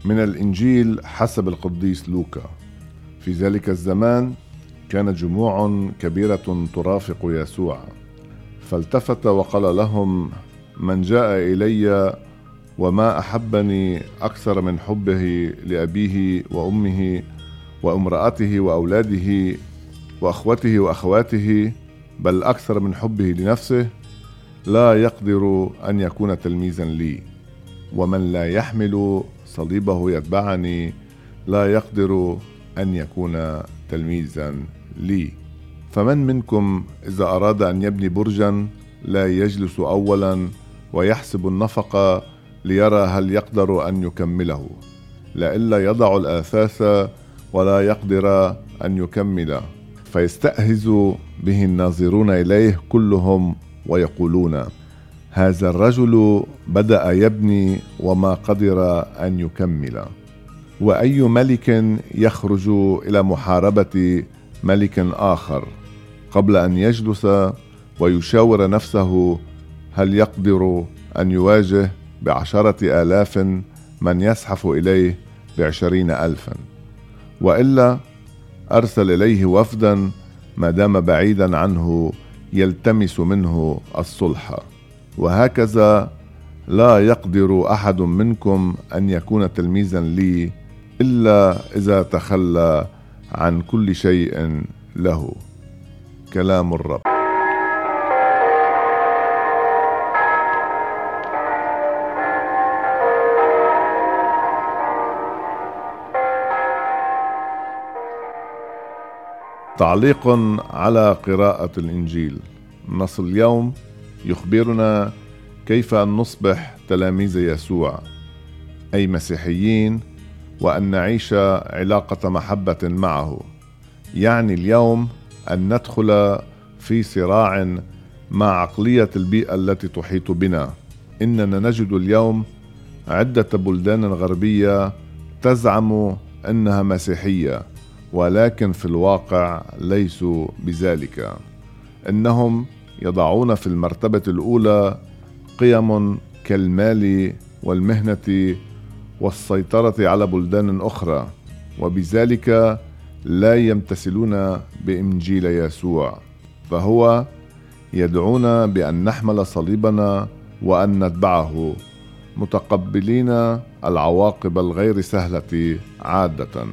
من الإنجيل حسب القديس لوقا. في ذلك الزمان كانت جموع كبيرة ترافق يسوع، فالتفت وقال لهم: من جاء إلي وما أحبني أكثر من حبه لأبيه وأمه وامرأته وأولاده وأخوته وأخواته، بل أكثر من حبه لنفسه، لا يقدر أن يكون تلميذا لي. ومن لا يحمل صليبه يتبعني لا يقدر أن يكون تلميذا لي. فمن منكم إذا أراد أن يبني برجا لا يجلس أولا ويحسب النفقة ليرى هل يقدر أن يكمله، لئلا يضع الأثاث ولا يقدر أن يكمل، فيستأهز به الناظرون إليه كلهم ويقولون: هذا الرجل بدأ يبني وما قدر أن يكمل. وأي ملك يخرج إلى محاربة ملك آخر قبل أن يجلس ويشاور نفسه هل يقدر أن يواجه ب10,000 من يزحف إليه ب20,000؟ وإلا أرسل إليه وفدا ما دام بعيدا عنه يلتمس منه الصلح. وهكذا لا يقدر أحد منكم أن يكون تلميذا لي إلا إذا تخلى عن كل شيء له. كلام الرب. تعليق على قراءة الإنجيل. نص اليوم يخبرنا كيف أن نصبح تلاميذ يسوع، أي مسيحيين، وأن نعيش علاقة محبة معه. يعني اليوم أن ندخل في صراع مع عقلية البيئة التي تحيط بنا. إننا نجد اليوم عدة بلدان غربية تزعم أنها مسيحية، ولكن في الواقع ليسوا بذلك. إنهم يضعون في المرتبة الأولى قيم كالمال والمهنة والسيطرة على بلدان أخرى، وبذلك لا يمتثلون بإنجيل يسوع. فهو يدعونا بأن نحمل صليبنا وأن نتبعه، متقبلين العواقب الغير سهلة عادة.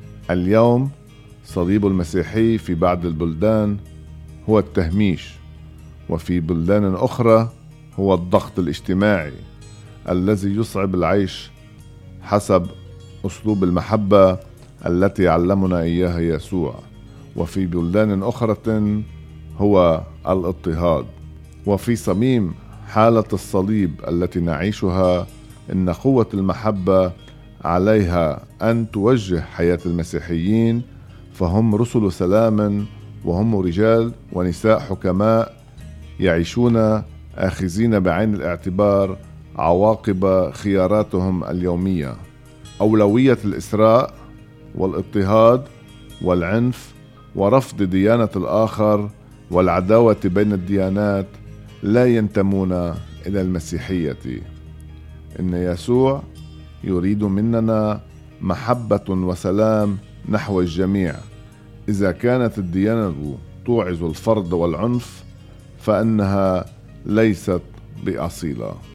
اليوم صليب المسيحي في بعض البلدان هو التهميش، وفي بلدان أخرى هو الضغط الاجتماعي الذي يصعب العيش حسب أسلوب المحبة التي علمنا إياها يسوع. وفي بلدان أخرى هو الاضطهاد. وفي صميم حالة الصليب التي نعيشها إن قوة المحبة عليها أن توجه حياة المسيحيين، فهم رسل سلام، وهم رجال ونساء حكماء يعيشون آخذين بعين الاعتبار عواقب خياراتهم اليومية. أولوية الإسراء والاضطهاد والعنف ورفض ديانة الآخر والعداوة بين الديانات لا ينتمون إلى المسيحية. إن يسوع يريد مننا محبة وسلام نحو الجميع. إذا كانت الديانة توعظ الفرض والعنف فإنها ليست بأصيلة.